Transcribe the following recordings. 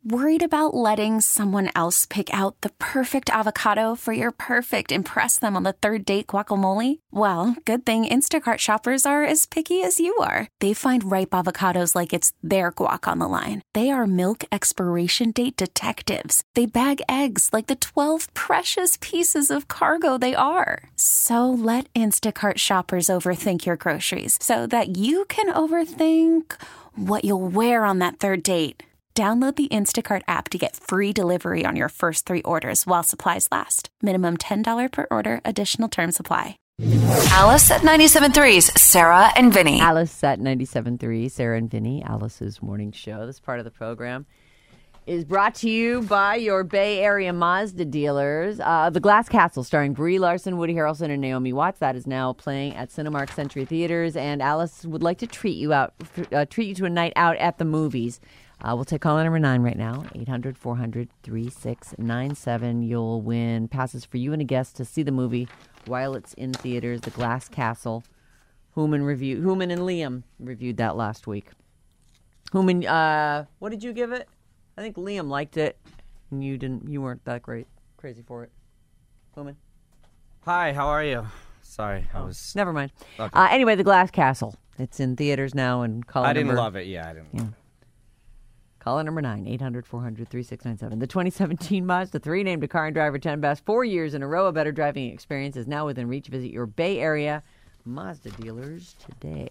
Worried about letting someone else pick out the perfect avocado for your perfect impress them on the third date guacamole? Well, good thing Instacart shoppers are as picky as you are. They find ripe avocados like it's their guac on the line. They are milk expiration date detectives. They bag eggs like the 12 precious pieces of cargo they are. So let Instacart shoppers overthink your groceries so that you can overthink what you'll wear on that third date. Download the Instacart app to get free delivery on your first 3 orders while supplies last. Minimum $10 per order. Additional terms apply. Alice at 97.3's Sarah and Vinny. Alice at 97.3, Sarah and Vinny, Alice's morning show. This part of the program is brought to you by your Bay Area Mazda dealers. The Glass Castle, starring Brie Larson, Woody Harrelson, and Naomi Watts. That is now playing at Cinemark Century Theaters, and Alice would like to treat you to a night out at the movies. We'll take caller number 9 right now, 800-400-3697. You'll win passes for you and a guest to see the movie while it's in theaters, The Glass Castle. Hooman and Liam reviewed that last week. Hooman, what did you give it? I think Liam liked it, and you weren't that crazy for it. Hooman? Hi, how are you? Sorry, Never mind. Okay. Anyway, The Glass Castle. It's in theaters now, and I didn't love it. Yeah, I didn't. Yeah. Caller number 9, 800-400-3697. The 2017 Mazda 3, named a car and driver 10 best 4 years in a row. A better driving experience is now within reach. Visit your Bay Area Mazda dealers today.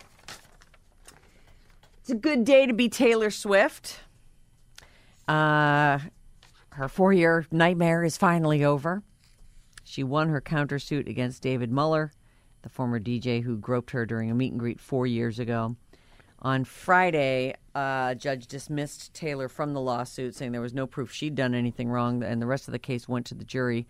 It's a good day to be Taylor Swift. Her 4-year nightmare is finally over. She won her countersuit against David Mueller, the former DJ who groped her during a meet and greet 4 years ago. On Friday, a judge dismissed Taylor from the lawsuit, saying there was no proof she'd done anything wrong, and the rest of the case went to the jury.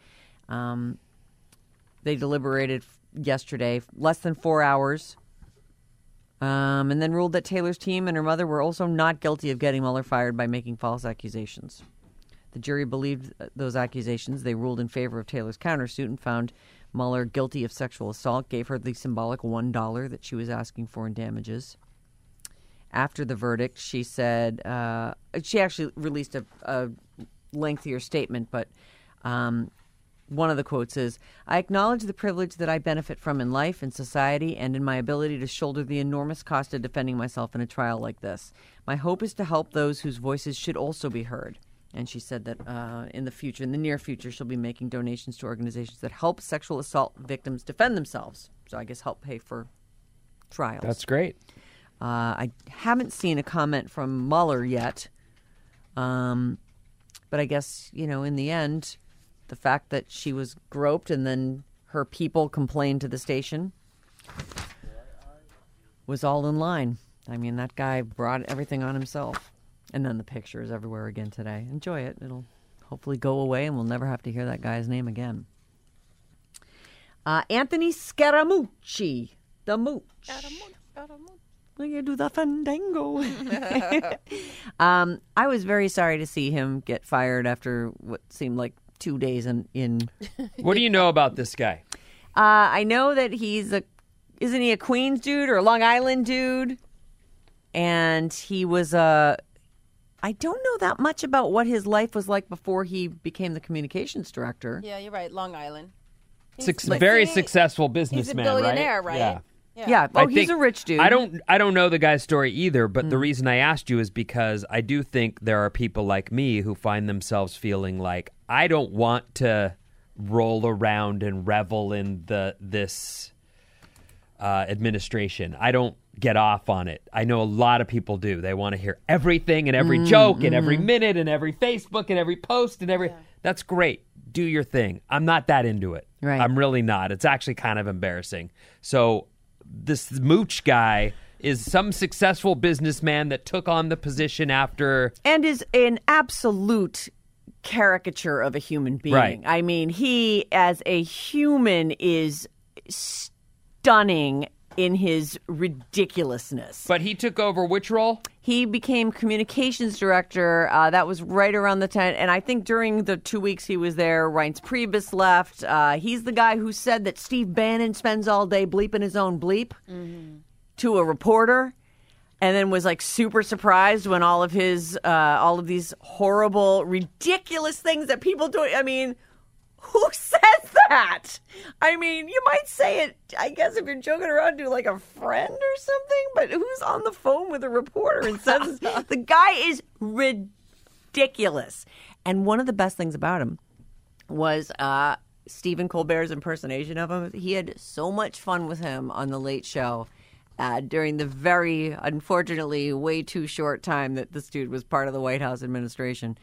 They deliberated yesterday, less than 4 hours, and then ruled that Taylor's team and her mother were also not guilty of getting Mueller fired by making false accusations. The jury believed those accusations. They ruled in favor of Taylor's countersuit and found Mueller guilty of sexual assault, gave her the symbolic $1 that she was asking for in damages. After the verdict, she said, she actually released a lengthier statement, but one of the quotes is, "I acknowledge the privilege that I benefit from in life, in society, and in my ability to shoulder the enormous cost of defending myself in a trial like this. My hope is to help those whose voices should also be heard." And she said that in the near future, she'll be making donations to organizations that help sexual assault victims defend themselves. So I guess help pay for trials. That's great. I haven't seen a comment from Mueller yet. But I guess, in the end, the fact that she was groped and then her people complained to the station was all in line. I mean, that guy brought everything on himself. And then the picture is everywhere again today. Enjoy it. It'll hopefully go away and we'll never have to hear that guy's name again. Anthony Scaramucci. The Mooch. Will you do the fandango? I was very sorry to see him get fired after what seemed like 2 days in. What do you know about this guy? I know that isn't he a Queens dude or a Long Island dude? And he was I don't know that much about what his life was like before he became the communications director. Yeah, you're right. Long Island. Very successful businessman, he's a billionaire, right? Yeah. Yeah. Oh, he's a rich dude. I don't know the guy's story either, but the reason I asked you is because I do think there are people like me who find themselves feeling like I don't want to roll around and revel in this administration. I don't get off on it. I know a lot of people do. They want to hear everything and every joke and every minute and every Facebook and every post and That's great. Do your thing. I'm not that into it. Right. I'm really not. It's actually kind of embarrassing. So this Mooch guy is some successful businessman that took on the position after... And is an absolute caricature of a human being. Right. I mean, he as a human is stunning in his ridiculousness. But he took over which role? He became communications director. That was right around the time. And I think during the 2 weeks he was there, Reince Priebus left. He's the guy who said that Steve Bannon spends all day bleeping his own bleep to a reporter. and then was like super surprised when all of these horrible, ridiculous things that people do. I mean, who says that? I mean, you might say it, I guess, if you're joking around to like a friend or something, but who's on the phone with a reporter and says this? The guy is ridiculous. And one of the best things about him was Stephen Colbert's impersonation of him. He had so much fun with him on The Late Show during the very, unfortunately, way too short time that this dude was part of the White House administration.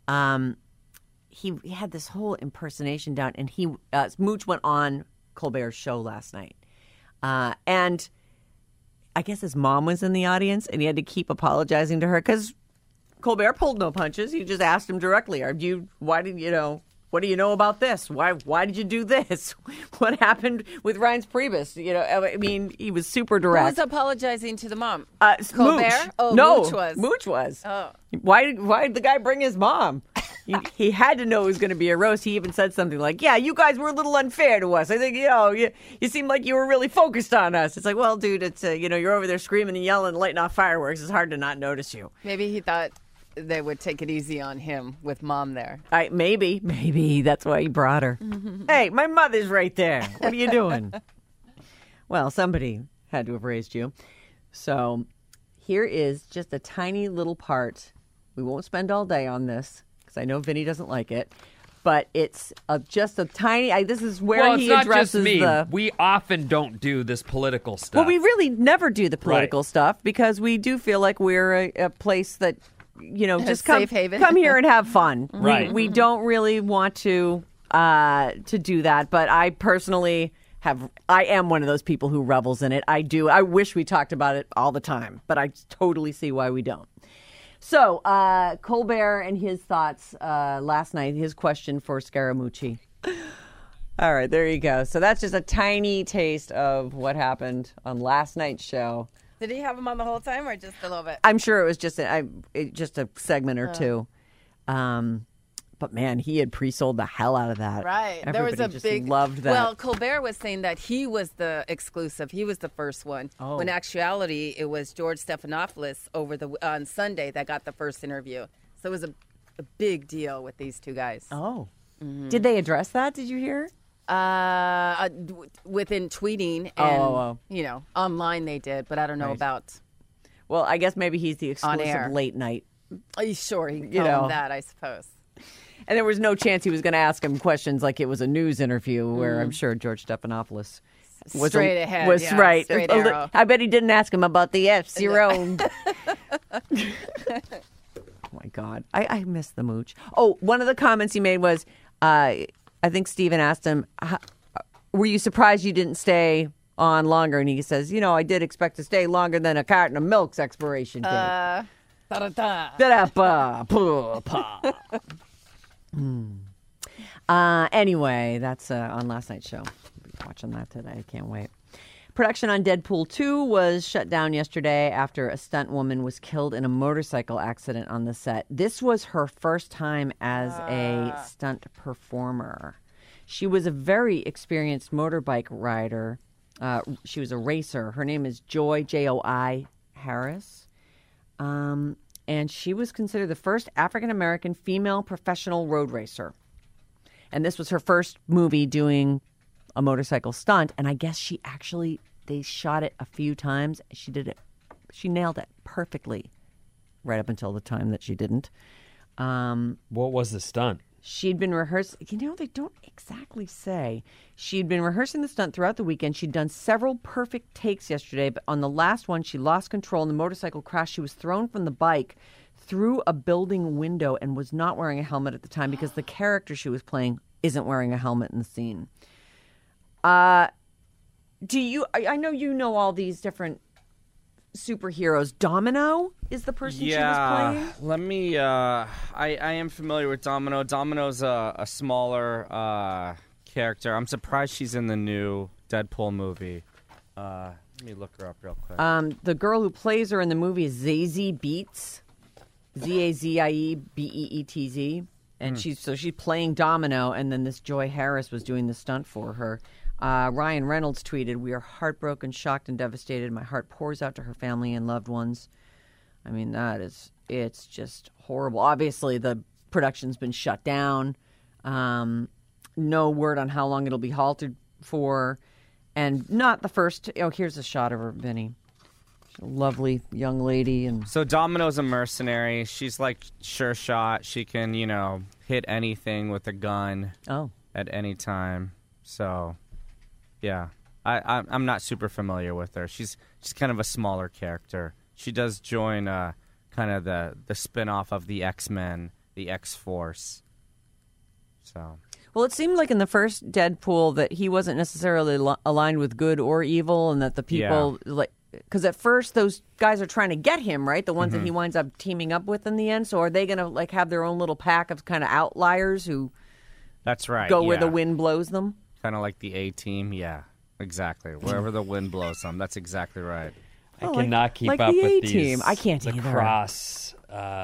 He had this whole impersonation down, and Mooch went on Colbert's show last night. And I guess his mom was in the audience, and he had to keep apologizing to her because Colbert pulled no punches. He just asked him directly, what do you know about this? Why did you do this? What happened with Reince Priebus? I mean, he was super direct. Who was apologizing to the mom? Mooch. Colbert? Oh, no, Mooch was. Mooch was. Oh. Why did the guy bring his mom? He had to know it was going to be a roast. He even said something like, yeah, you guys were a little unfair to us. I think, you seemed like you were really focused on us. It's like, well, dude, it's, you're over there screaming and yelling and lighting off fireworks. It's hard to not notice you. Maybe he thought they would take it easy on him with mom there. Maybe that's why he brought her. Hey, my mother's right there. What are you doing? Well, somebody had to have raised you. So here is just a tiny little part. We won't spend all day on this because I know Vinny doesn't like it. But it's just a tiny. This is where he addresses not just me. We often don't do this political stuff. Well, we really never do the political stuff because we do feel like we're a place that, just come here and have fun. Right. We don't really want to do that. But I personally I am one of those people who revels in it. I do. I wish we talked about it all the time, but I totally see why we don't. So, Colbert and his thoughts last night, his question for Scaramucci. All right, there you go. So that's just a tiny taste of what happened on last night's show. Did he have him on the whole time or just a little bit? I'm sure it was just a segment or two. But man, he had pre-sold the hell out of that. Right. Everybody there was just a big loved that. Well, Colbert was saying that he was the exclusive. He was the first one. Oh. When actuality, it was George Stephanopoulos on Sunday that got the first interview. So it was a big deal with these two guys. Oh. Mm-hmm. Did they address that? Did you hear? Within tweeting and online they did, but I don't know about. Well, I guess maybe he's the exclusive late night. Sure, he can call him that, I suppose. And there was no chance he was going to ask him questions like it was a news interview where I'm sure George Stephanopoulos was straight ahead. Was yeah, right. Straight arrow. I bet he didn't ask him about the F-Zero. Oh my God, I miss the Mooch. Oh, one of the comments he made was, I think Stephen asked him, "Were you surprised you didn't stay on longer?" And he says, "I did expect to stay longer than a carton of milk's expiration date." Anyway, that's on last night's show. I'll be watching that today. I can't wait. Production on Deadpool 2 was shut down yesterday after a stunt woman was killed in a motorcycle accident on the set. This was her first time as a stunt performer. She was a very experienced motorbike rider. She was a racer. Her name is Joy, Joi Harris. And she was considered the first African-American female professional road racer. And this was her first movie doing a motorcycle stunt. And I guess they shot it a few times. She did it. She nailed it perfectly right up until the time that she didn't. What was the stunt? She'd been rehearsing. They don't exactly say. She'd been rehearsing the stunt throughout the weekend. She'd done several perfect takes yesterday, but on the last one, she lost control and the motorcycle crashed. She was thrown from the bike through a building window and was not wearing a helmet at the time because the character she was playing isn't wearing a helmet in the scene. I know you know all these different superheroes. Domino is the person she was playing? Let me, I am familiar with Domino. Domino's a smaller character. I'm surprised she's in the new Deadpool movie. Let me look her up real quick. The girl who plays her in the movie is Zazie Beetz. Zazie Beetz. And she's playing Domino, and then this Joy Harris was doing the stunt for her. Ryan Reynolds tweeted, "We are heartbroken, shocked, and devastated. My heart pours out to her family and loved ones." I mean, it's just horrible. Obviously, the production's been shut down. No word on how long it'll be halted for. And not the first. Oh, here's a shot of her, Vinny. She's a lovely young lady. And So Domino's a mercenary. She's like sure shot. She can, hit anything with a gun at any time. So, yeah. I'm not super familiar with her. She's kind of a smaller character. She does join kind of the spin-off of the X-Men, the X-Force. So... Well, it seemed like in the first Deadpool that he wasn't necessarily aligned with good or evil, and that the people because at first those guys are trying to get him, right? The ones that he winds up teaming up with in the end. So are they going to have their own little pack of kind of outliers who that's right go where the wind blows them? Kind of like the A-Team, yeah, exactly. Wherever the wind blows them, that's exactly right. I cannot keep like up the with A-Team. these. I can't the either. Cross.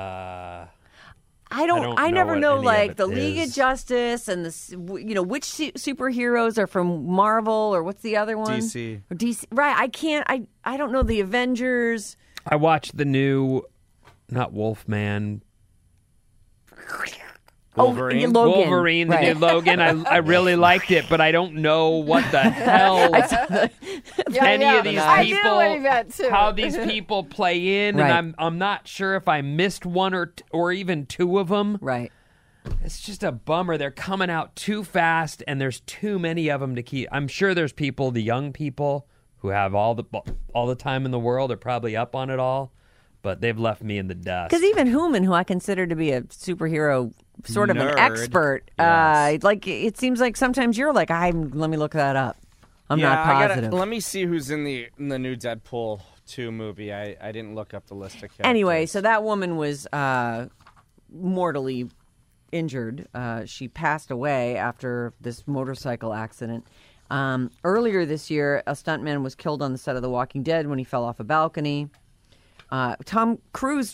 I know never what know any of like it the League of is. Justice and which superheroes are from Marvel or what's the other one? DC. Or DC. Right. I don't know the Avengers. I watched the new, not Wolfman. Wolverine? Logan. Wolverine, the Right. new Logan. I really liked it, but I don't know what the hell any of these I knew people, what he meant, too. how these people play in, Right. and I'm not sure if I missed one or even two of them. Right. It's just a bummer. They're coming out too fast, and there's too many of them to keep. I'm sure there's people, the young people, who have all the time in the world, are probably up on it all, but they've left me in the dust. Because even Hooman, who I consider to be a superhero, sort of an Nerd. expert, Yes. it seems like sometimes you're like, let me look that up. I'm not positive. Let me see who's in the new Deadpool 2 movie. I didn't look up the list of characters. Anyway, so that woman was mortally injured. She passed away after this motorcycle accident. Earlier this year, a stuntman was killed on the set of The Walking Dead when he fell off a balcony. Tom Cruise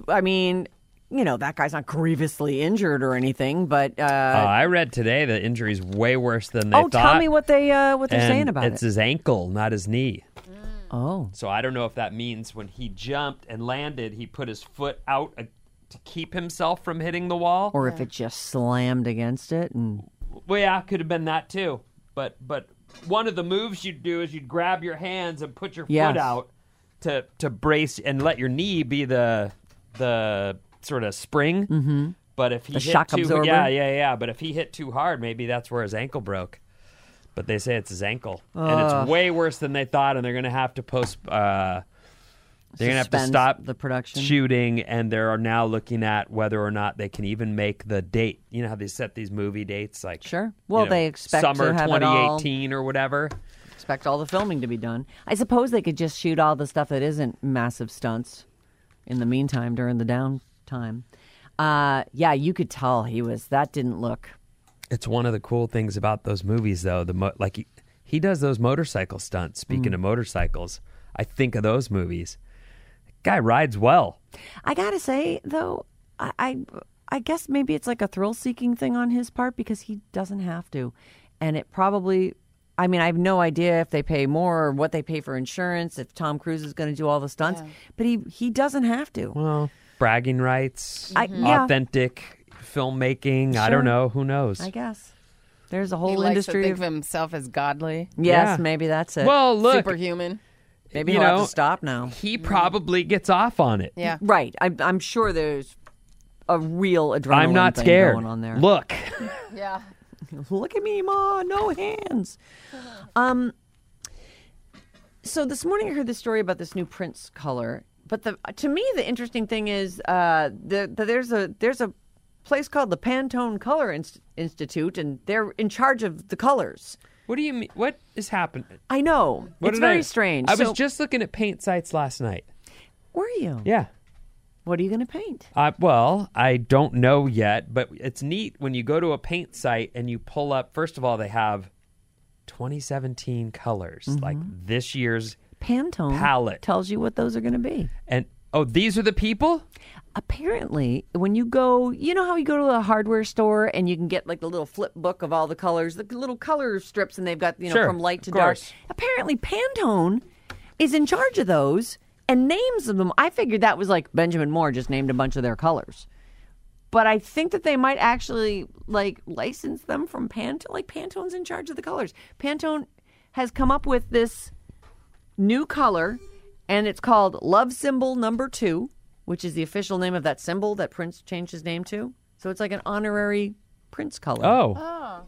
that guy's not grievously injured or anything, but I read today the injury's way worse than they thought. tell me what they're And saying about it's it. his ankle, not his knee. Oh, So I don't know if that means when he jumped and landed, he put his foot out to keep himself from hitting the wall. or if it just slammed against it and Well, yeah, could have been that too. But one of the moves you'd do is you'd grab your hands and put your Yes. foot out to brace and let your knee be the sort of spring. Mm-hmm. But if he The hit shock too, absorber? yeah. But if he hit too hard, maybe that's where his ankle broke. But they say it's his ankle, and it's way worse than they thought. And they're going to have to They're going to have to suspend stop the production. shooting, and they're now looking at whether or not they can even make the date. You know how they set these movie dates, like Sure. Well, they expect summer to have it all. 2018 or whatever. Expect all the filming to be done. I suppose they could just shoot all the stuff that isn't massive stunts in the meantime during the downtime. Yeah, you could tell that didn't look. It's one of the cool things about those movies, though. He does those motorcycle stunts. Speaking of motorcycles, I think of those movies. Guy rides well. I gotta say though, I guess maybe it's like a thrill-seeking thing on his part because he doesn't have to, and it probably. I mean, I have no idea if they pay more or what they pay for insurance. If Tom Cruise is going to do all the stunts, but he doesn't have to. Well, bragging rights, Yeah. authentic filmmaking. I Sure. don't know. Who knows? I guess there's a He whole likes industry. to think of himself as godly, Yes, Yeah. maybe that's it. Well, look, superhuman. maybe you he'll have know, to stop now. he probably gets off on it. Yeah. Right. I'm sure there's a real adrenaline I'm not thing scared. going on there. Look. Yeah. Look at me, Ma. No hands. So this morning I heard this story about this new Prince color. But to me, the interesting thing is there's a place called the Pantone Color Institute, and they're in charge of the colors. What do you mean? What is happening? I know. It's very strange. I was So- just looking at paint sites last night. Were you? Yeah. What are you going to paint? Well, I don't know yet, but it's neat when you go to a paint site and you pull up. First of all, they have 2017 colors, like this year's Pantone palette. tells you what those are going to be. And these are the people? Apparently, when you go, you know how you go to a hardware store and you can get like the little flip book of all the colors, the little color strips, and they've got, Sure, from light to of dark. course. Apparently, Pantone is in charge of those, and names of them. I figured that was like Benjamin Moore just named a bunch of their colors. But I think that they might actually like license them from Pantone. Like Pantone's in charge of the colors. Pantone has come up with this new color, and it's called Love Symbol Number 2, which is the official name of that symbol that Prince changed his name to. So it's like an honorary Prince color. Oh.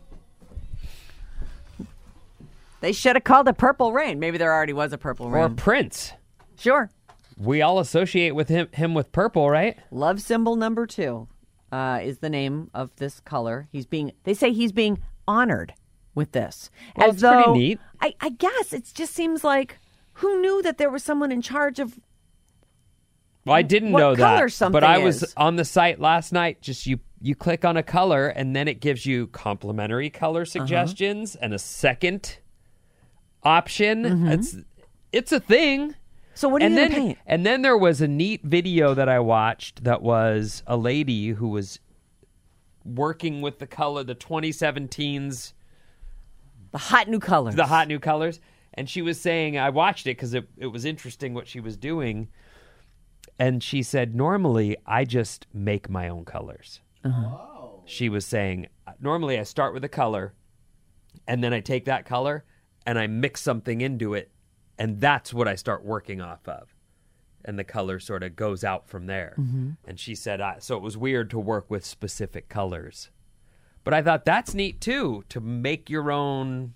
They should have called it Purple Rain. Maybe there already was a Purple Rain. Or Prince. Sure. We all associate with him with purple, right? Love Symbol Number 2 is the name of this color. They say he's being honored with this. Well, As it's though, pretty neat. I guess it just seems like, who knew that there was someone in charge of Well, I didn't what know color that, something but I was is. on the site last night. Just you click on a color, and then it gives you complementary color suggestions and a second option. It's a thing. So what are you going to paint? And then there was a neat video that I watched that was a lady who was working with the color, the 2017's The hot new colors. the hot new colors. And she was saying, I watched it because it was interesting what she was doing. And she said, normally I just make my own colors. She was saying, normally I start with a color and then I take that color and I mix something into it. And that's what I start working off of. And the color sort of goes out from there. And she said, so it was weird to work with specific colors. But I thought that's neat too, to make your own,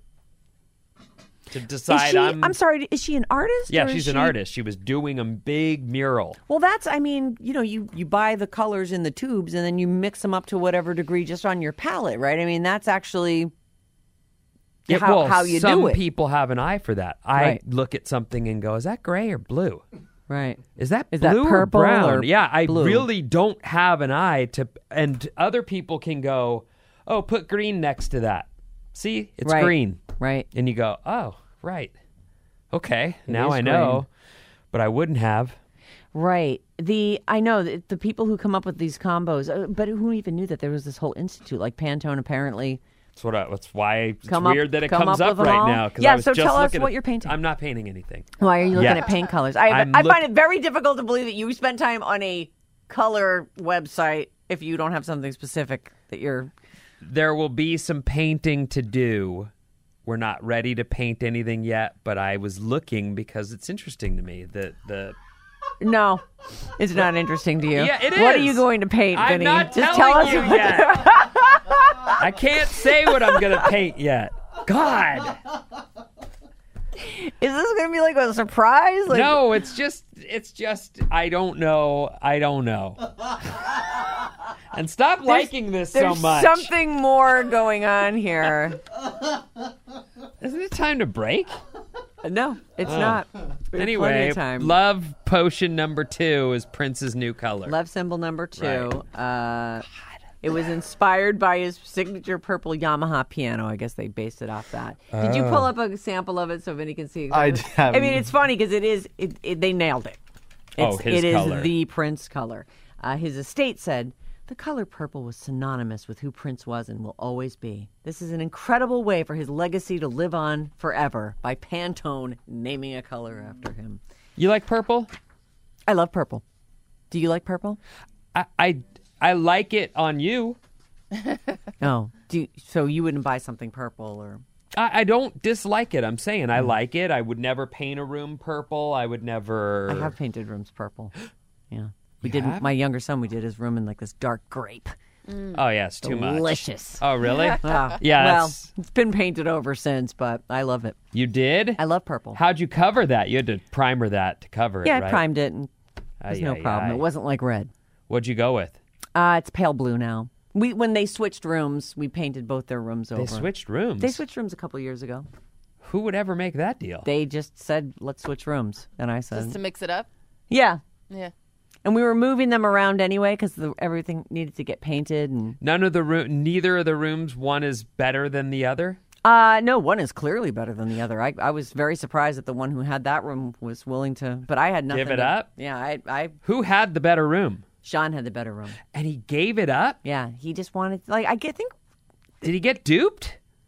to decide. I'm sorry, is she an artist? Yeah, or is she's an artist. She was doing a big mural. Well, you buy the colors in the tubes and then you mix them up to whatever degree just on your palette, right? I mean, that's actually how you do it. Some people have an eye for that. I look at something and go, is that gray or blue? Right. Is that Is that blue purple or brown? or Yeah, I blue? really don't have an eye to, and other people can go, oh, put green next to that. See, it's Right. green. Right. And you go, oh, right. Okay, now is I know. green. But I wouldn't have. Right. I know the people who come up with these combos, but who even knew that there was this whole institute like Pantone apparently. That's why it's Come up- weird that it come comes up up with them right all? now. 'Cause Yeah, I was so just tell us looking what at- you're painting. I'm not painting anything. Why are you looking Yet. at paint colors? I I'm find it very difficult to believe that you spend time on a color website if you don't have something specific that you're. There will be some painting to do. We're not ready to paint anything yet, but I was looking because it's interesting to me. The No, it's not interesting to you. Yeah, it What are is. you going to paint, I'm Vinny? not Just telling tell us. you what- yet. I can't say what I'm going to paint yet. God. Is this going to be like a surprise? Like, No, it's just I don't know. And stop liking this so There's much. something more going on here. Isn't it time to break? No, it's not. We have plenty Anyway, of time. Love Potion number 2 is Prince's new color. Love Symbol Number 2. It was inspired by his signature purple Yamaha piano. I guess they based it off that. Did you pull up a sample of it so Vinny can see? I exactly? haven't. I mean, it's funny because they nailed it. His It color. is the Prince color. His estate said, the color purple was synonymous with who Prince was and will always be. This is an incredible way for his legacy to live on forever by Pantone naming a color after him. You like purple? I love purple. Do you like purple? I like it on you. No. So you wouldn't buy something purple or... I don't dislike it. I'm saying I like it. I would never paint a room purple. I would never. I have painted rooms purple. Yeah. have? My younger son, we did his room in like this dark grape. Oh yeah, it's too much. Delicious. Oh really? Ah, Yeah, Well, that's- it's been painted over since, but I love it. You did? I love purple. How'd you cover that? You had to primer that to cover Yeah, it, right? I primed it and there's no problem. It wasn't like red. What'd you go with? It's pale blue now. When they switched rooms, we painted both their rooms over. They switched rooms. They switched rooms a couple years ago. Who would ever make that deal? They just said, let's switch rooms. And I said, Just to mix it up. yeah. Yeah. And we were moving them around anyway because everything needed to get painted. And Neither of the rooms, one is better than the other? no, one is clearly better than the other. I was very surprised that the one who had that room was willing to, but I had nothing. Give it up? Yeah, Who had the better room? Sean had the better room. And he gave it up? Yeah, he just wanted, think, Did he get duped?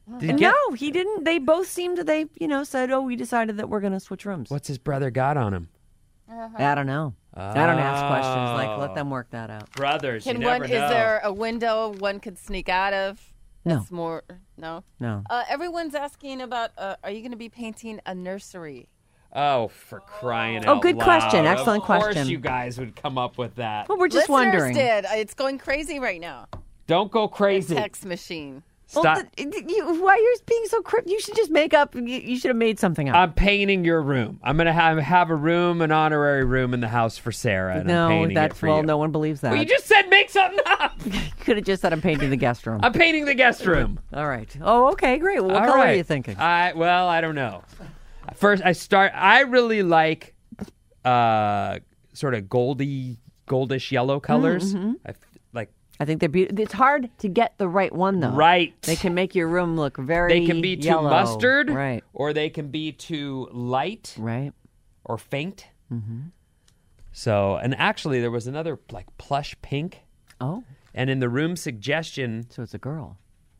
No, he didn't. They both seemed to, said, oh, we decided that we're going to switch rooms. What's his brother got on him? I don't know. I don't ask questions. Like, let them work that out. Brothers, you Can never one? know. Is there a window one could sneak out of? No. That's more. No. No. Everyone's asking about. Are you going to be painting a nursery? Oh, for crying out Oh, good loud. question. Excellent Of course question. you guys would come up with that. Well, we're just Listeners wondering. did. It's going crazy right now. Don't go crazy. Text machine. Well, Stop. why you're being so cryptic? You should just make up. You should have made something up. I'm painting your room. I'm going to have a room, an honorary room in the house for Sarah. And I'm no, painting it for you. no one believes that. Well, you just said make something up. You could have just said I'm painting the guest room. I'm painting the guest room. All right. Oh, okay, great. Well, what All color right. are you thinking? Well, I don't know. First, I really like sort of goldish yellow colors. I think they're beautiful. It's hard to get the right one, though. Right. They can make your room look very They can be too yellow. mustard, Right. or they can be too light Right. or faint. Mm-hmm. So, and actually, there was another like plush pink, Oh, and in the room suggestion, so it's a girl.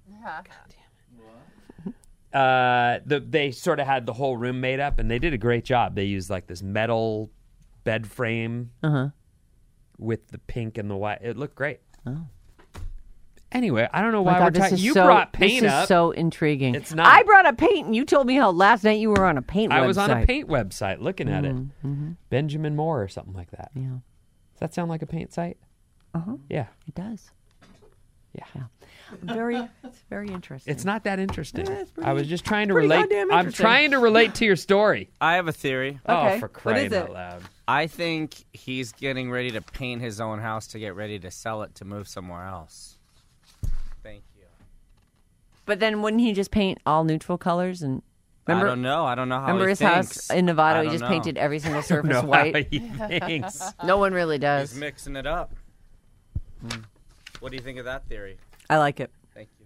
they sort of had the whole room made up, and they did a great job. They used like this metal bed frame with the pink and the white. It looked great. Oh. Anyway, I don't know why My we're God, this talking. is You so, brought paint this up. is so intriguing. It's not. I brought up paint, and you told me how last night you were on a paint website. I was on a paint website looking at it. Benjamin Moore or something like that. Yeah, Does that sound like a paint site? Yeah. it does. Yeah. It's very interesting. It's not that interesting. Yeah, it's pretty- I was just trying to pretty relate. goddamn I'm interesting. trying to relate to your story. I have a theory. Okay, Oh, for what crying is it? out loud. I think he's getting ready to paint his own house to get ready to sell it to move somewhere else. Thank you. But then wouldn't he just paint all neutral colors? And remember, I don't know. I don't know how remember he his thinks. house in Nevada? I He don't just know. painted every single surface No, white. he thinks. No one really He's does. mixing it up. What do you think of that theory? I like it. Thank you.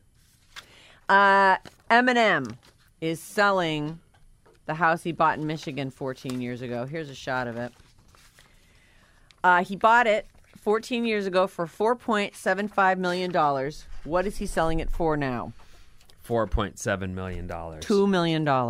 Eminem is selling the house he bought in Michigan 14 years ago. Here's a shot of it. He bought it 14 years ago for $4.75 million. What is he selling it for now? $4.7 million. $2 million. Oh,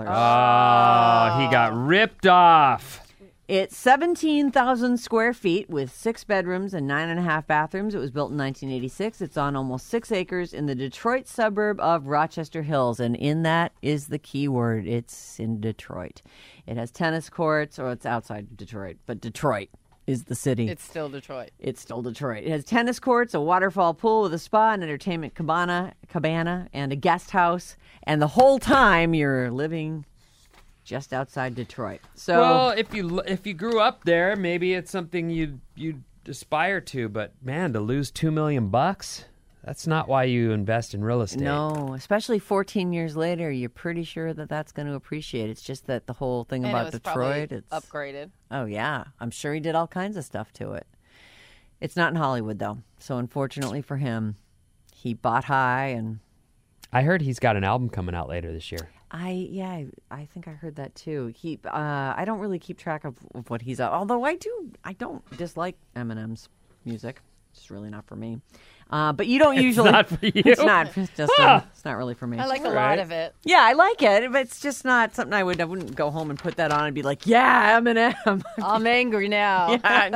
he got ripped off. It's 17,000 square feet with 6 bedrooms and 9.5 bathrooms. It was built in 1986. It's on almost 6 acres in the Detroit suburb of Rochester Hills. And in that is the key word. It's in Detroit. It has tennis courts, or it's outside Detroit, but Detroit is the city. It's still Detroit. It's still Detroit. It has tennis courts, a waterfall pool with a spa, an entertainment cabana, and a guest house. And the whole time you're living just outside Detroit. So, Well, if you grew up there, maybe it's something you'd aspire to. But man, to lose $2 million, that's not why you invest in real estate. no, especially 14 years later, you're pretty sure that that's going to appreciate. It's just that the whole thing And about it was Detroit, probably it's upgraded. Oh yeah, I'm sure he did all kinds of stuff to it. It's not in Hollywood though, so unfortunately for him, he bought high, and I heard he's got an album coming out later this year. I think I heard that too. I don't really keep track of what he's up. Although I don't dislike Eminem's music. It's really not for me. But you don't usually. not for you? It's not. It's just. It's not really for me. I like a lot right. of it. Yeah, I like it, but it's just not something I wouldn't go home and put that on and be like, yeah, Eminem. I'm angry now. Yeah, I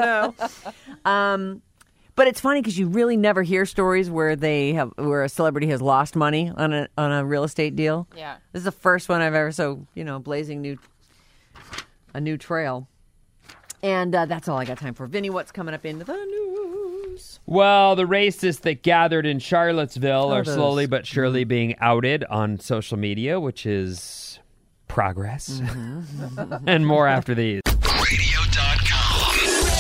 know. But it's funny because you really never hear stories where a celebrity has lost money on a real estate deal. Yeah. This is the first one I've ever blazing a new trail. And that's all I got time for. Vinny, what's coming up into the news? Well, the racists that gathered in Charlottesville are those. slowly but surely being outed on social media, which is progress. And more after these. Radio.com.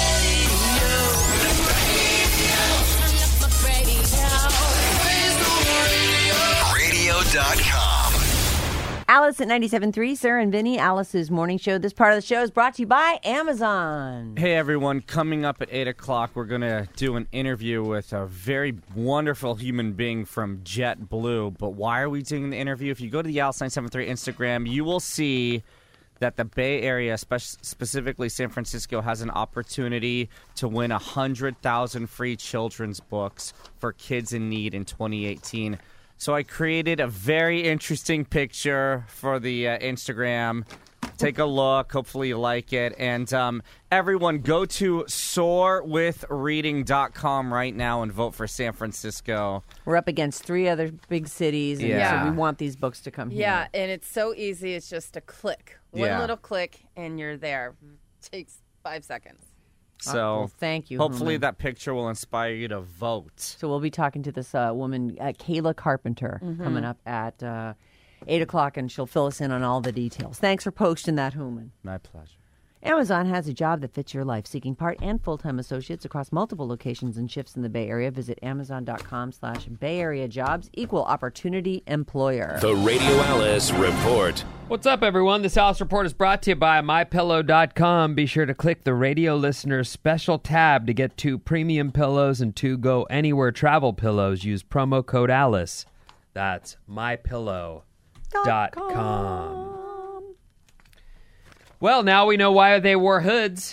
Radio.com. Alice at 97.3, Sarah and Vinny, Alice's morning show. This part of the show is brought to you by Amazon. Hey everyone, coming up at 8 o'clock, we're going to do an interview with a very wonderful human being from JetBlue. But why are we doing the interview? If you go to the Alice 973 Instagram, you will see that the Bay Area, specifically San Francisco, has an opportunity to win 100,000 free children's books for kids in need in 2018. So I created a very interesting picture for the Instagram. Take a look. Hopefully you like it. And everyone, go to soarwithreading.com right now and vote for San Francisco. We're up against 3 other big cities, and Yeah. so we want these books to come here. Yeah, and it's so easy. It's just a click. One Yeah. little click, and you're there. Takes 5 seconds. So well, thank you. hopefully Hooman. that picture will inspire you to vote. So we'll be talking to this woman, Kayla Carpenter, coming up at 8 o'clock, and she'll fill us in on all the details. Thanks for posting that, Hooman. My pleasure. Amazon has a job that fits your life, seeking part and full-time associates across multiple locations and shifts in the Bay Area. Visit Amazon.com/Bay Area Jobs, equal opportunity employer. The Radio Alice Report. What's up, everyone? This Alice Report is brought to you by MyPillow.com. Be sure to click the radio listeners special tab to get 2 premium pillows and 2 Go Anywhere travel pillows. Use promo code Alice. That's MyPillow.com. Well, now we know why they wore hoods.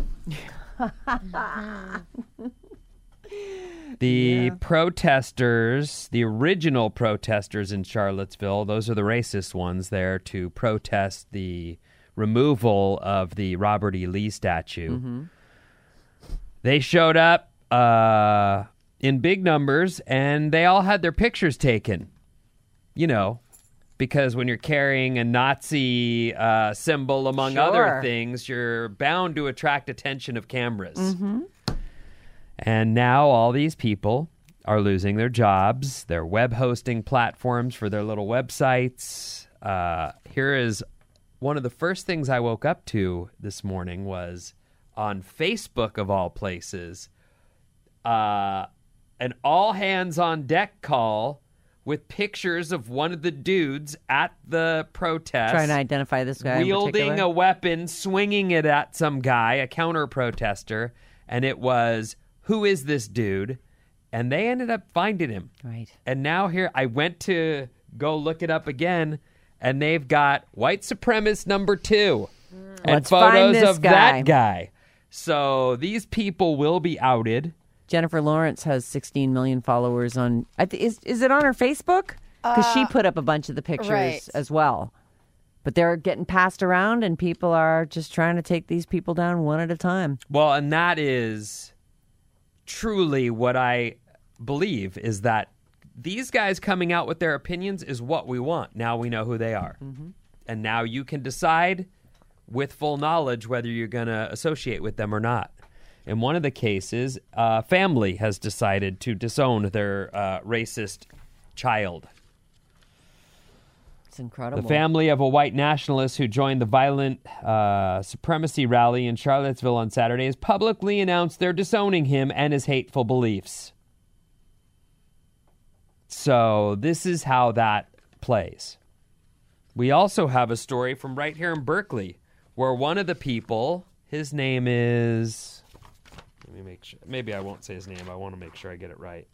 The protesters, the original protesters in Charlottesville, those are the racist ones there to protest the removal of the Robert E. Lee statue. They showed up in big numbers, and they all had their pictures taken. You know, because when you're carrying a Nazi symbol, among Sure. other things, you're bound to attract attention of cameras. And now all these people are losing their jobs, their web hosting platforms for their little websites. Here is one of the first things I woke up to this morning was on Facebook, of all places, an all-hands-on-deck call with pictures of one of the dudes at the protest. Trying to identify this guy in Wielding particular. a weapon, swinging it at some guy, a counter-protester. And it was, who is this dude? And they ended up finding him. Right. And now here, I went to go look it up again, and they've got white supremacist number 2. And Let's find photos this of guy. that guy. So these people will be outed. Jennifer Lawrence has 16 million followers on. Is it on her Facebook? Because she put up a bunch of the pictures right. as well. But they're getting passed around, and people are just trying to take these people down one at a time. Well, and that is truly what I believe, is that these guys coming out with their opinions is what we want. Now we know who they are. And now you can decide with full knowledge whether you're going to associate with them or not. In one of the cases, a family has decided to disown their racist child. It's incredible. The family of a white nationalist who joined the violent supremacy rally in Charlottesville on Saturday has publicly announced they're disowning him and his hateful beliefs. So this is how that plays. We also have a story from right here in Berkeley where one of the people, his name is... Let me make sure. Maybe I won't say his name. I want to make sure I get it right.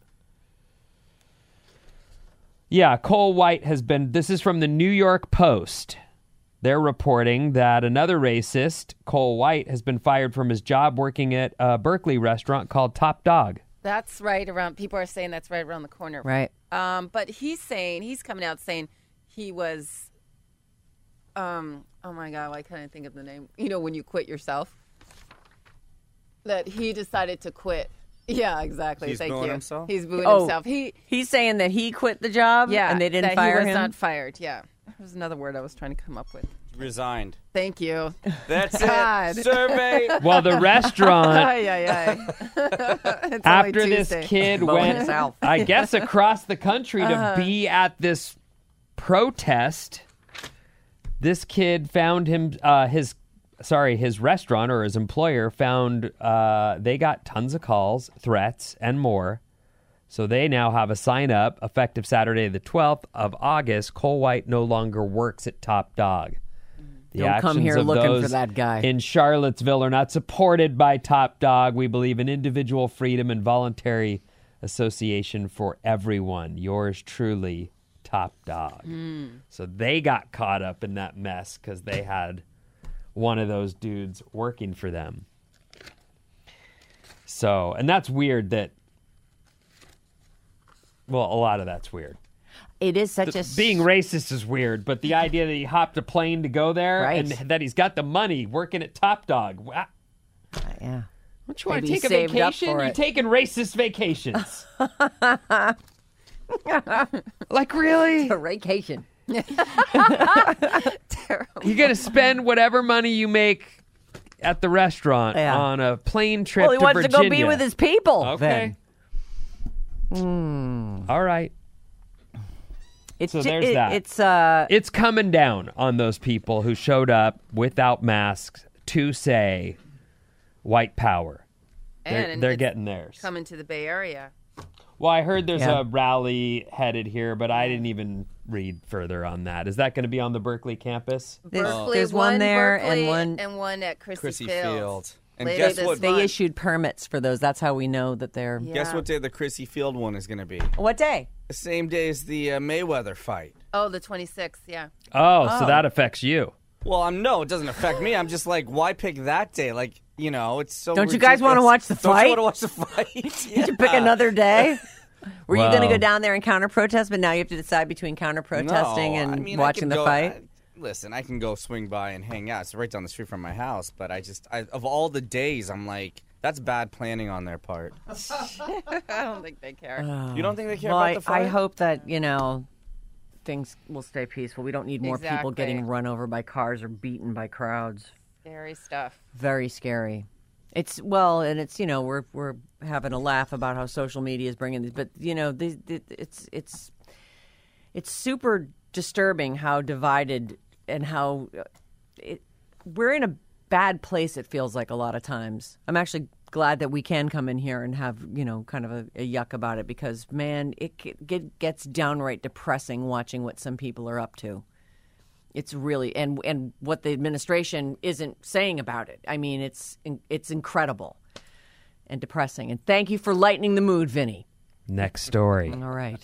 Yeah, Cole White has been... This is from the New York Post. They're reporting that another racist, Cole White, has been fired from his job working at a Berkeley restaurant called Top Dog. That's right around. People are saying that's right around the corner. Right. But he's coming out saying he was. Oh my God, why can't I think of the name? You know, when you quit yourself. That he decided to quit. Yeah, exactly. He's Thank booing you. himself? He's booing Oh, himself. He's saying that he quit the job, Yeah, and they didn't that fire he was him. not fired. Yeah, there's another word I was trying to come up with. Resigned. Thank you. That's God. it. Survey. Well, the restaurant... Ay, ay, ay. It's After only this Tuesday. kid Blowing went, himself. I guess, across the country to be at this protest, this kid found him, his restaurant or his employer found they got tons of calls, threats, and more. So they now have a sign up effective Saturday, the 12th of August. Cole White no longer works at Top Dog. The Don't come actions here of looking for those that guy. in Charlottesville are not supported by Top Dog. We believe in individual freedom and voluntary association for everyone. Yours truly, Top Dog. So they got caught up in that mess because they had one of those dudes working for them. So, and that's weird that, well, a lot of that's weird. It is such Being racist is weird, but the idea that he hopped a plane to go there Right. and that he's got the money working at Top Dog. Yeah. Don't you want Maybe to he take a saved up vacation? for You're it. taking racist vacations. Like, really? A vacation. Terrible. You're going to spend whatever money you make at the restaurant Yeah. on a plane trip Well, he to wants Virginia. to go be with his people. Okay. then. All right. It's So ju- there's it- that. It's It's coming down on those people who showed up without masks to say white power. And They're it's getting theirs. coming to the Bay Area. Well, I heard there's Yeah. a rally headed here, but I didn't even read further on that. Is that going to be on the Berkeley campus? Berkeley, there's one there Berkeley, and one- at Chrissy Chrissy Field. Field. And Later guess this what? they month. issued permits for those. That's how we know that they're. Yeah. Guess what day the Chrissy Field one is going to be? What day? The same day as the Mayweather fight. Oh, the 26th. Yeah. Oh, so that affects you. Well, no, it doesn't affect me. I'm just like, why pick that day? Like, it's so. Don't you guys wanna ridiculous. watch the Don't fight? you want to watch the fight? Did you pick another day? Were you going to Well- go down there and counter protest, but now you have to decide between counter protesting No, and I mean, watching the fight? Listen, I can go swing by and hang out. It's right down the street from my house. But of all the days, I'm like, that's bad planning on their part. I don't think they care. You don't think they care Well, about the fight? I hope that things will stay peaceful. We don't need more people Exactly. getting run over by cars or beaten by crowds. Scary stuff. Very scary. It's we're having a laugh about how social media is bringing these, but it's super disturbing how divided and how we're in a bad place. It feels like a lot of times. I'm actually glad that we can come in here and have kind of a yuck about it, because man, it gets downright depressing watching what some people are up to. It's really and what the administration isn't saying about it. I mean, it's incredible and depressing. And thank you for lightening the mood, Vinny. Next story. All right.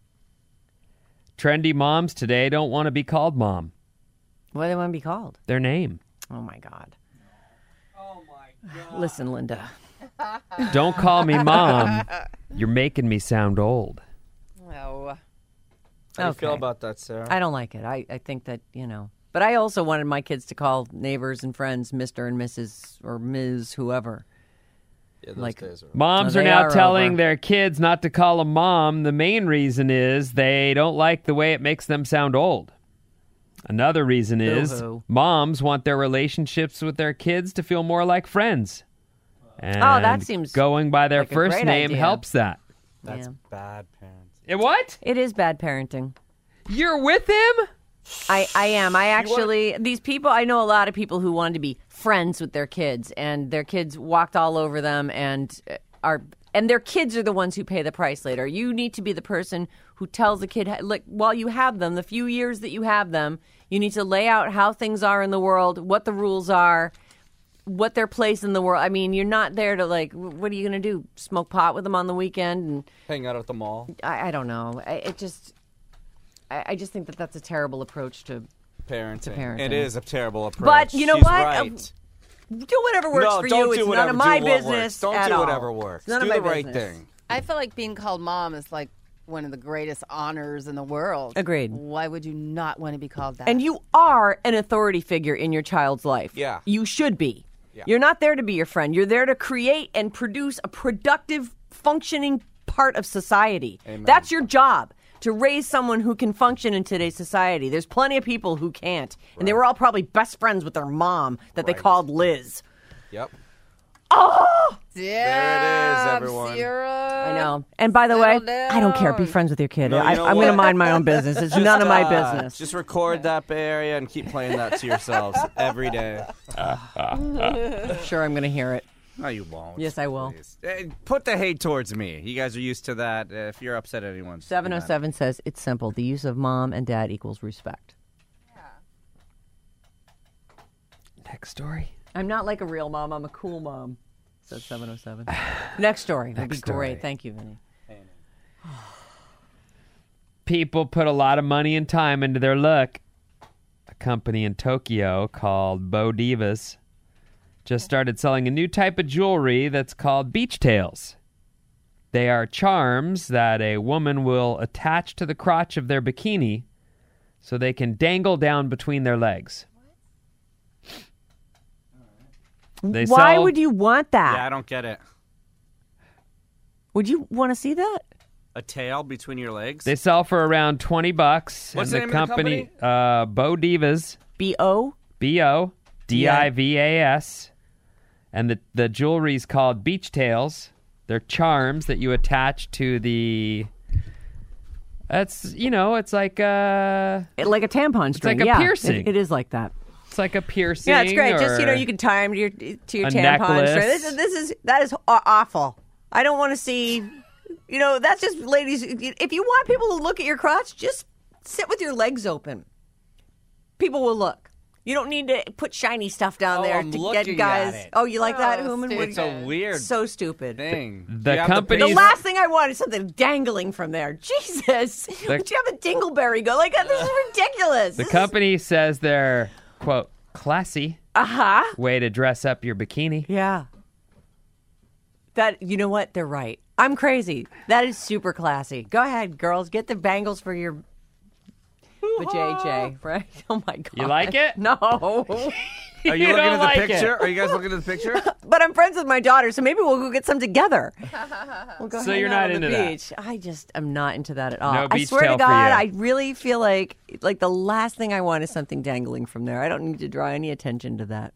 Trendy moms today don't want to be called mom. What do they want to be called? Their name. Oh my God. Oh my God. Listen, Linda. Don't call me mom. You're making me sound old. Oh. How do you feel Okay. about that, Sarah? I don't like it. I think that, But I also wanted my kids to call neighbors and friends Mr. and Mrs. or Ms. whoever. Yeah, those like- days are. Moms No, are they now are telling over. their kids not to call them mom. The main reason is they don't like the way it makes them sound old. Another reason is Boo-hoo. moms want their relationships with their kids to feel more like friends. And that seems going by their like a first great name idea. helps that. That's Yeah. bad parents. What? It is bad parenting. You're with him? I am. I actually, these people, I know a lot of people who wanted to be friends with their kids, and their kids walked all over them and their kids are the ones who pay the price later. You need to be the person who tells the kid, like, while you have them, the few years that you have them, you need to lay out how things are in the world, what the rules are, what their place in the world. I mean, you're not there to, like, what are you going to do? Smoke pot with them on the weekend? And Hang out at the mall. I don't know. I just think that that's a terrible approach to Parenting. parenting. It is a terrible approach. But you know She's what? Right. do whatever works No, for don't you. do It's whatever, none of my do what business. works. Don't at do all. whatever works. It's none Do of the my right business. thing. I feel like being called mom is like one of the greatest honors in the world. Agreed. Why would you not want to be called that? And you are an authority figure in your child's life. Yeah. You should be. Yeah. You're not there to be your friend. You're there to create and produce a productive, functioning part of society. Amen. That's your job, to raise someone who can function in today's society. There's plenty of people who can't. And they were all probably best friends with their mom that they Right. called Liz. Yep. Damn, There it is, everyone. Sierra. I know. And by the way, Settle I don't care. Be down. friends with your kid. No, you know I'm going to what? mind my own business. It's none of my business. Just record that Bay Area and keep playing that to yourselves every day. Sure, I'm going to hear it. No, you won't. Yes, I will. Please. Put the hate towards me. You guys are used to that. If you're upset at anyone, just be mad. 707 says it's simple. The use of mom and dad equals respect. Next story. I'm not like a real mom. I'm a cool mom, says 707. Next story. That'd be Next story. great. Thank you, Vinny. People put a lot of money and time into their look. A company in Tokyo called Bo Divas just started selling a new type of jewelry that's called beach tails. They are charms that a woman will attach to the crotch of their bikini so they can dangle down between their legs. They Why sell- would you want that? Yeah, I don't get it. Would you want to see that? A tail between your legs? They sell for around $20. What's and the name of the company? Bo Divas. B-O? B-O-D-I-V-A-S. And the jewelry's called Beach Tails. They're charms that you attach to the... It's like a... Like a tampon string. like a yeah, piercing. It is like that. It's like a piercing. Yeah, it's great. Just or you can tie them to your a tampon necklace. string. That is awful. I don't want to see. That's just ladies. If you want people to look at your crotch, just sit with your legs open. People will look. You don't need to put shiny stuff down there I'm to looking get guys. at it. Oh, you like that, Oh, Human? stupid. It's a weird So stupid. thing. The Do you have company- The These- last thing I want is something dangling from there. Jesus. Would you have a dingleberry go like that? This is ridiculous. The company says they're, quote, classy Uh-huh. way to dress up your bikini. Yeah. You know what? They're right. I'm crazy. That is super classy. Go ahead, girls. Get the bangles for your vajayjay, right? Oh, my God. You like it? No. Are you You looking don't at the like it. picture? Are you guys looking at the picture? But I'm friends with my daughter, so maybe we'll go get some together. We'll go So hang you're out not on the into that? beach. I just am not into that at all. No I beach swear tail to for God, you. I really feel like the last thing I want is something dangling from there. I don't need to draw any attention to that.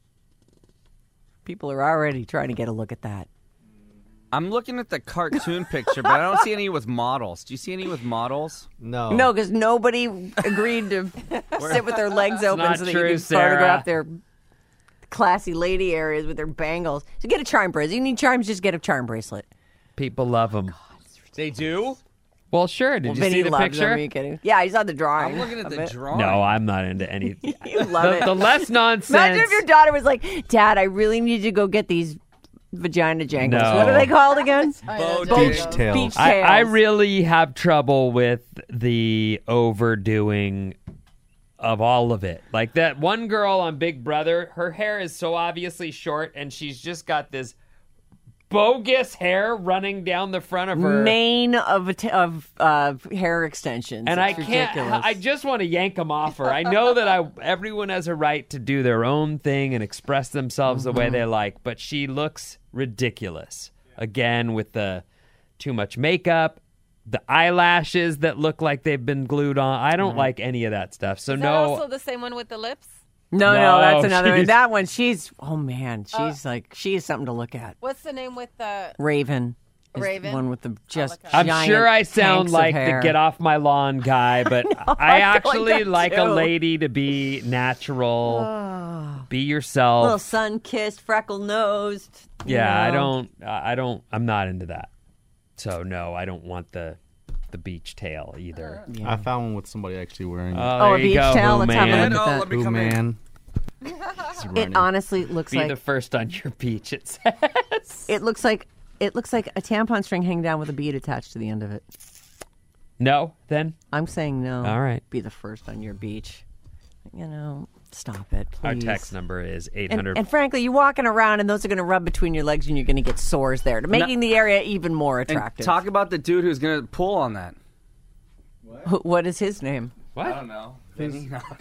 People are already trying to get a look at that. I'm looking at the cartoon picture, but I don't see any with models. Do you see any with models? No. No, because nobody agreed to sit with their legs open not so that true, you can Sarah. photograph their classy lady areas with their bangles. So get a charm bracelet. You need charms, just get a charm bracelet. People love them. They do? Well, sure. Did you Vinny see the loves picture? them. Are you kidding? Yeah, he's on the drawing. I'm looking at of the it. drawing. No, I'm not into any. You love it. The less nonsense. Imagine if your daughter was like, Dad, I really need to go get these vagina jangles. No. What are they called again? Beach tails. Beach tails. I really have trouble with the overdoing of all of it. Like that one girl on Big Brother, her hair is so obviously short, and she's just got this bogus hair running down the front of her Mane of hair extensions. And It's I can't. ridiculous. I just want to yank them off her. I know that everyone has a right to do their own thing and express themselves the way they like, but she looks ridiculous. Again, with the too much makeup, the eyelashes that look like they've been glued on. I don't like any of that stuff. So Is no. that also the same one with the lips? No, No, that's another one. she's- That one, oh man, she is something to look at. What's the name with the Raven. Is Raven? The one with the just look at I'm sure I sound hanks like of the hair. get off my lawn guy, but I I feel actually like that like a too. lady to be natural, be yourself. Little sun-kissed, freckle-nosed. Yeah, you know. I'm not into that. So no, I don't want the beach tail either. I found one with somebody actually wearing it. Oh, there a you beach go, towel? Boo Let's have a man. look at that. let me Ooh, come in. man. It honestly looks Be like the first on your beach, it says. it looks like a tampon string hanging down with a bead attached to the end of it. No, then? I'm saying no. All right. Be the first on your beach. Stop it, please. Our text number is And, 800. and frankly, you're walking around and those are going to rub between your legs and you're going to get sores there, making the area even more And attractive. talk about the dude who's going to pull on that. What is his name? What? I don't know. Vinny? No.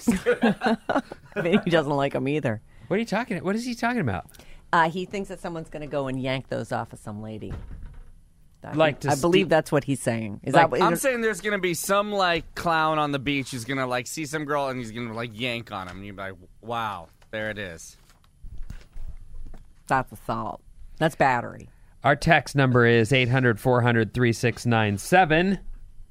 He doesn't like him either. What is he talking about? He thinks that someone's going to go and yank those off of some lady. Like to I believe steal- that's what he's saying. Is Like, that what I'm saying there's going to be some, clown on the beach who's going to, see some girl and he's going to, yank on him. And you're like, wow, there it is. that's assault? That's battery. Our text number is 800-400-3697.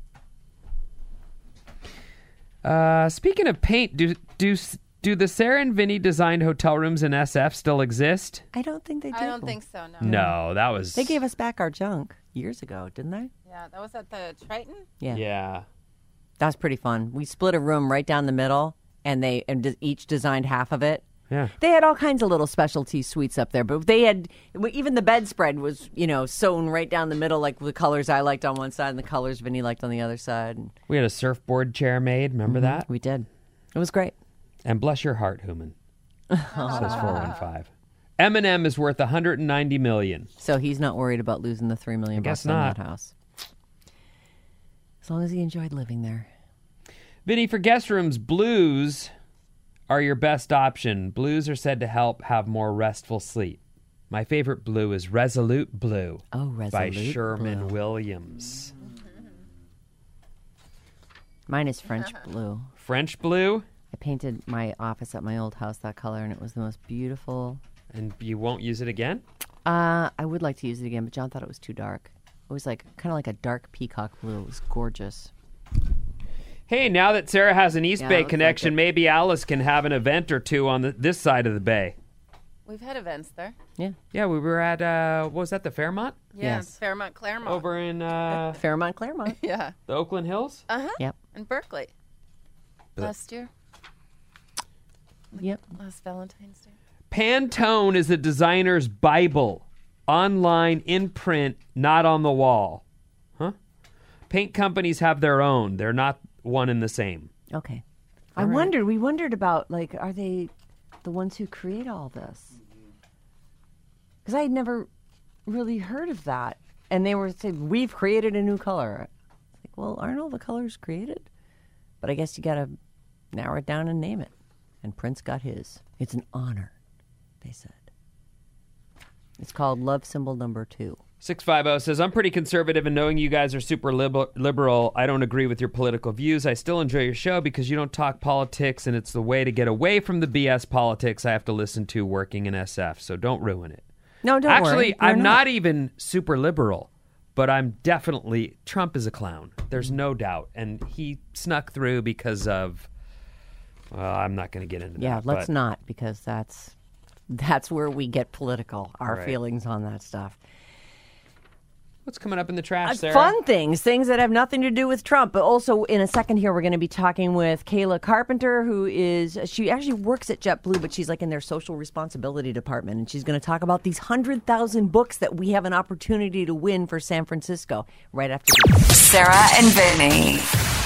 Speaking of paint, do the Sarah and Vinny designed hotel rooms in SF still exist? I don't think they do. I don't think so, no. No, that was... They gave us back our junk years ago, didn't they? Yeah, that was at the Triton? Yeah. Yeah. That was pretty fun. We split a room right down the middle, and they each designed half of it. Yeah. They had all kinds of little specialty suites up there, but they had even the bedspread was sewn right down the middle, like the colors I liked on one side and the colors Vinny liked on the other side. And We had a surfboard chair made. Remember that? we did. It was great. And bless your heart, Human. Says 415. Eminem is worth $190 million. So he's not worried about losing the $3 million guess bucks on not. that house. As long as he enjoyed living there. Vinny, for guest rooms, blues are your best option. Blues are said to help have more restful sleep. My favorite blue is Resolute Blue Oh, by Resolute Sherman Blue. Williams. Mine is French blue. French blue? I painted my office at my old house that color, and it was the most beautiful. And you won't use it again? I would like to use it again, but John thought it was too dark. It was like kind of like a dark peacock blue. It was gorgeous. Hey, now that Sarah has an East Yeah, Bay looks like connection, it. maybe Alice can have an event or two on this side of the bay. We've had events there. Yeah. Yeah, we were at, what was that, the Fairmont? Yeah, Yes. Fairmont, Claremont. Over in Fairmont, Claremont. Yeah. the Oakland Hills? Yep. In Berkeley. Last year. Yep. Last Valentine's Day. Pantone is a designer's Bible. Online, in print, not on the wall. Huh? Paint companies have their own. They're not one and the same. Okay. We wondered about, like, are they the ones who create all this? Because I had never really heard of that. And they were saying, we've created a new color. Like, well, aren't all the colors created? But I guess you got to narrow it down and name it. And Prince got his. It's an honor, they said. It's called Love Symbol Number 2. 650 says, I'm pretty conservative, and knowing you guys are super liberal, I don't agree with your political views. I still enjoy your show because you don't talk politics, and it's the way to get away from the BS politics I have to listen to working in SF, so don't ruin it. No, don't Actually, worry. I'm not even super liberal, but I'm definitely, Trump is a clown. There's no doubt. And he snuck through because of, I'm not going to get into Yeah, that. let's but not, because that's where we get political, our Right. feelings on that stuff. What's coming up in the trash, Sarah? Fun things that have nothing to do with Trump. But also, in a second here, we're going to be talking with Kayla Carpenter, she actually works at JetBlue, but she's like in their social responsibility department. And she's going to talk about these 100,000 books that we have an opportunity to win for San Francisco right after this. Sarah and Vinny.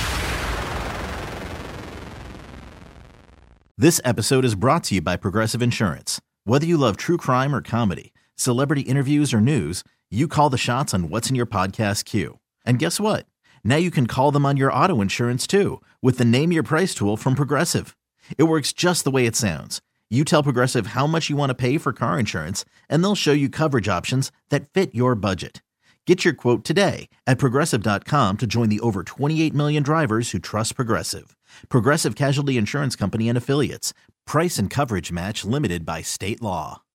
This episode is brought to you by Progressive Insurance. Whether you love true crime or comedy, celebrity interviews or news, you call the shots on what's in your podcast queue. And guess what? Now you can call them on your auto insurance too with the Name Your Price tool from Progressive. It works just the way it sounds. You tell Progressive how much you want to pay for car insurance, and they'll show you coverage options that fit your budget. Get your quote today at Progressive.com to join the over 28 million drivers who trust Progressive. Progressive Casualty Insurance Company and Affiliates. Price and coverage match limited by state law.